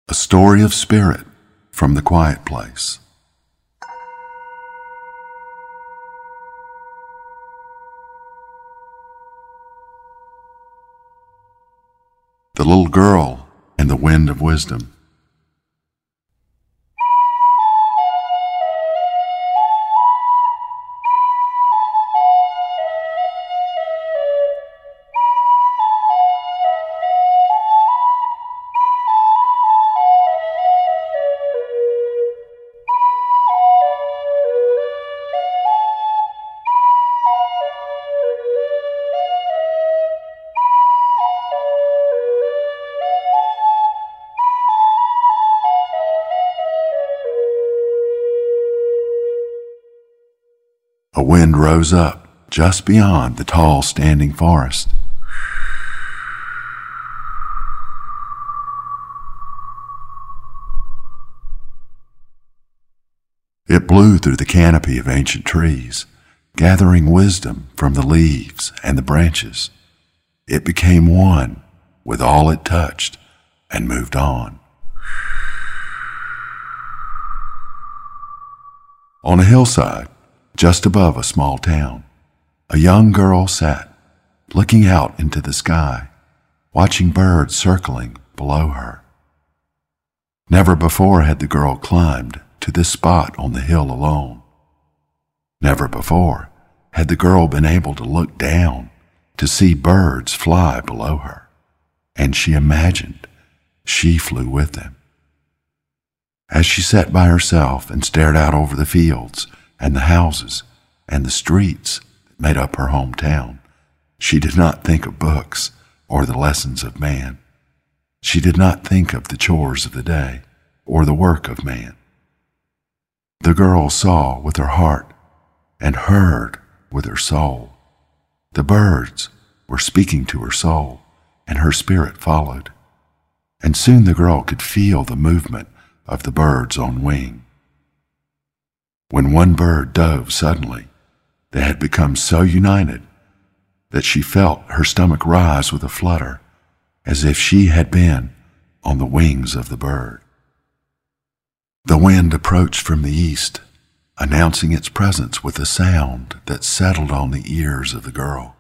A story of spirit from the quiet place. The little girl and the wind of wisdom. A wind rose up just beyond the tall standing forest. It blew through the canopy of ancient trees, gathering wisdom from the leaves and the branches. It became one with all it touched and moved on. On a hillside, just above a small town, a young girl sat, looking out into the sky, watching birds circling below her. Never before had the girl climbed to this spot on the hill alone. Never before had the girl been able to look down to see birds fly below her, and she imagined she flew with them. As she sat by herself and stared out over the fields and the houses and the streets that made up her hometown, she did not think of books or the lessons of man. She did not think of the chores of the day or the work of man. The girl saw with her heart and heard with her soul. The birds were speaking to her soul, and her spirit followed. And soon the girl could feel the movement of the birds on wing. When one bird dove suddenly, they had become so united that she felt her stomach rise with a flutter, as if she had been on the wings of the bird. The wind approached from the east, announcing its presence with a sound that settled on the ears of the girl.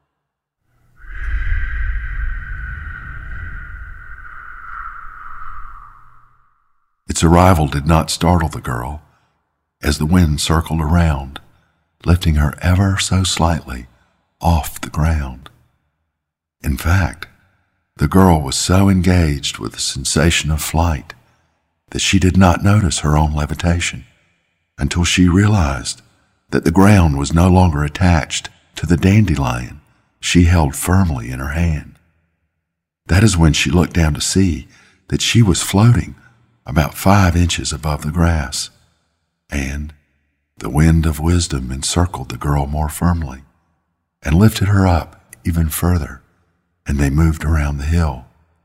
Its arrival did not startle the girl, as the wind circled around, lifting her ever so slightly off the ground. In fact, the girl was so engaged with the sensation of flight that she did not notice her own levitation until she realized that the ground was no longer attached to the dandelion she held firmly in her hand. That is when she looked down to see that she was floating about 5 inches above the grass, and the wind of wisdom encircled the girl more firmly and lifted her up even further, and they moved around the hill.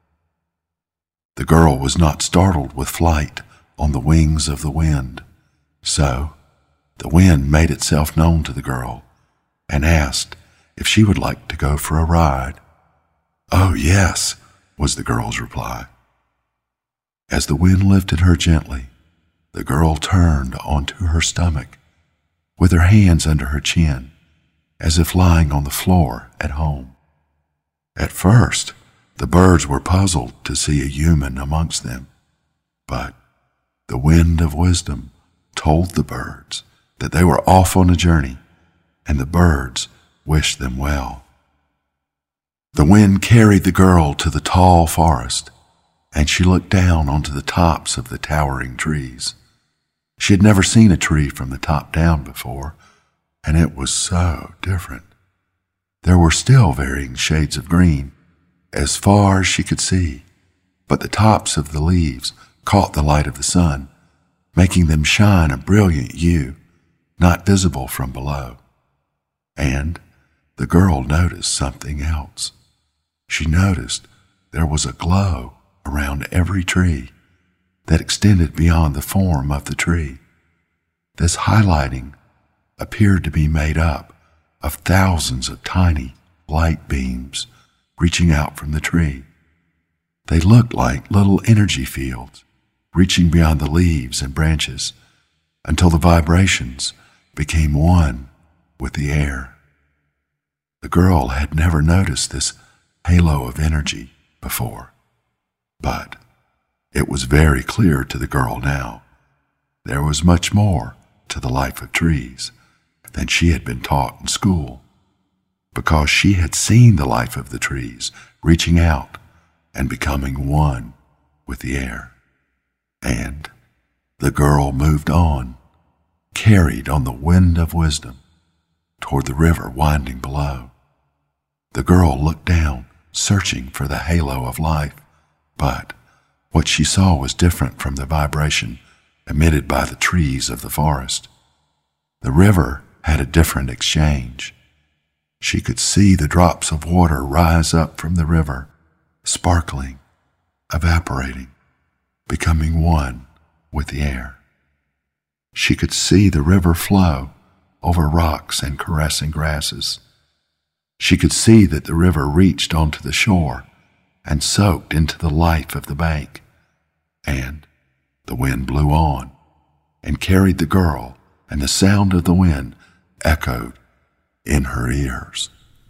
The girl was not startled with flight on the wings of the wind, so the wind made itself known to the girl and asked if she would like to go for a ride. "Oh, yes," was the girl's reply. As the wind lifted her gently, the girl turned onto her stomach, with her hands under her chin, as if lying on the floor at home. At first, the birds were puzzled to see a human amongst them, but the wind of wisdom told the birds that they were off on a journey, and the birds wished them well. The wind carried the girl to the tall forest, and she looked down onto the tops of the towering trees. She had never seen a tree from the top down before, and it was so different. There were still varying shades of green, as far as she could see, but the tops of the leaves caught the light of the sun, making them shine a brilliant hue, not visible from below. And the girl noticed something else. She noticed there was a glow around every tree that extended beyond the form of the tree. This highlighting appeared to be made up of thousands of tiny light beams reaching out from the tree. They looked like little energy fields, reaching beyond the leaves and branches until the vibrations became one with the air. The girl had never noticed this halo of energy before, but it was very clear to the girl now. There was much more to the life of trees than she had been taught in school, because she had seen the life of the trees reaching out and becoming one with the air. And the girl moved on, carried on the wind of wisdom, toward the river winding below. The girl looked down, searching for the halo of life, but what she saw was different from the vibration emitted by the trees of the forest. The river had a different exchange. She could see the drops of water rise up from the river, sparkling, evaporating, becoming one with the air. She could see the river flow over rocks and caressing grasses. She could see that the river reached onto the shore and soaked into the life of the bank. And the wind blew on and carried the girl, and the sound of the wind echoed in her ears.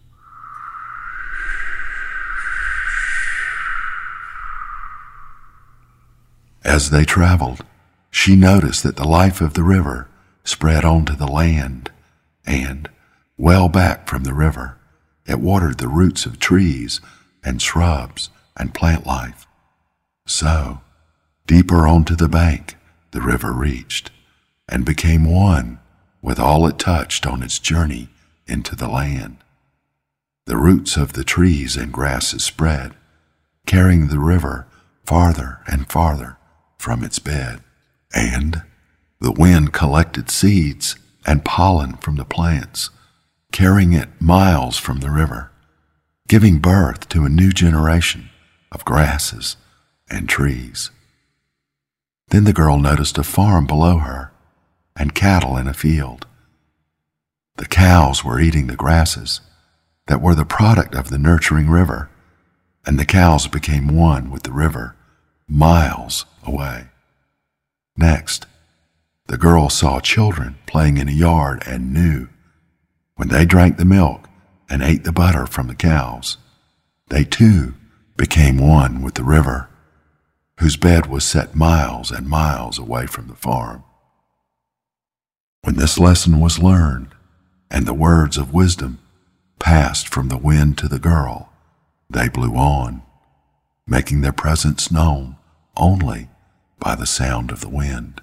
As they traveled, she noticed that the life of the river spread onto the land, and, well back from the river, it watered the roots of trees and shrubs and plant life. So, deeper onto the bank, the river reached and became one with all it touched on its journey into the land. The roots of the trees and grasses spread, carrying the river farther and farther from its bed. And the wind collected seeds and pollen from the plants, carrying it miles from the river, giving birth to a new generation of grasses and trees. Then the girl noticed a farm below her and cattle in a field. The cows were eating the grasses that were the product of the nurturing river, and the cows became one with the river miles away. Next, the girl saw children playing in a yard and knew when they drank the milk and ate the butter from the cows, they too became one with the river, whose bed was set miles and miles away from the farm. When this lesson was learned, and the words of wisdom passed from the wind to the girl, they blew on, making their presence known only by the sound of the wind.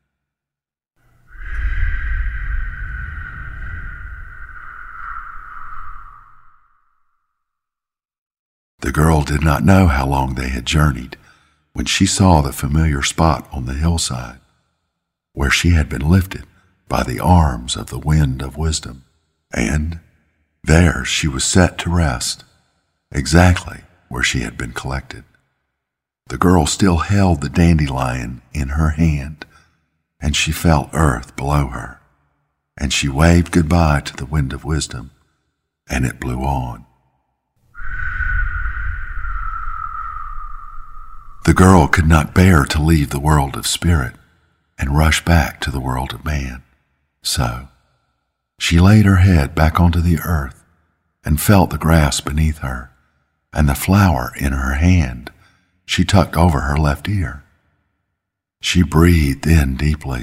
The girl did not know how long they had journeyed when she saw the familiar spot on the hillside where she had been lifted by the arms of the wind of wisdom, and there she was set to rest, exactly where she had been collected. The girl still held the dandelion in her hand, and she felt earth below her, and she waved goodbye to the wind of wisdom, and it blew on. The girl could not bear to leave the world of spirit and rush back to the world of man. So she laid her head back onto the earth and felt the grass beneath her, and the flower in her hand she tucked over her left ear. She breathed in deeply,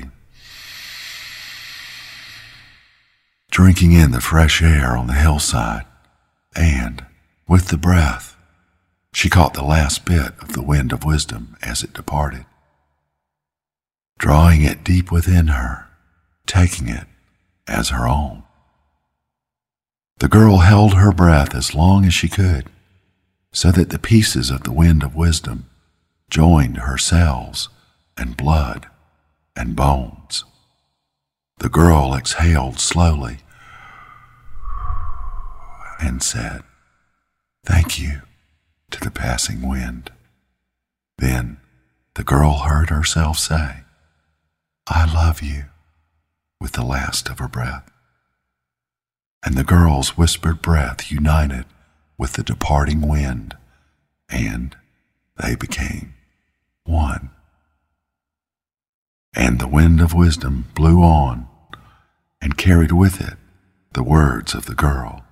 drinking in the fresh air on the hillside, and, with the breath, she caught the last bit of the wind of wisdom as it departed, drawing it deep within her, taking it as her own. The girl held her breath as long as she could, so that the pieces of the wind of wisdom joined her cells and blood and bones. The girl exhaled slowly and said, "Thank you," to the passing wind. Then the girl heard herself say, "I love you," with the last of her breath. And the girl's whispered breath united with the departing wind, and they became one. And the wind of wisdom blew on and carried with it the words of the girl.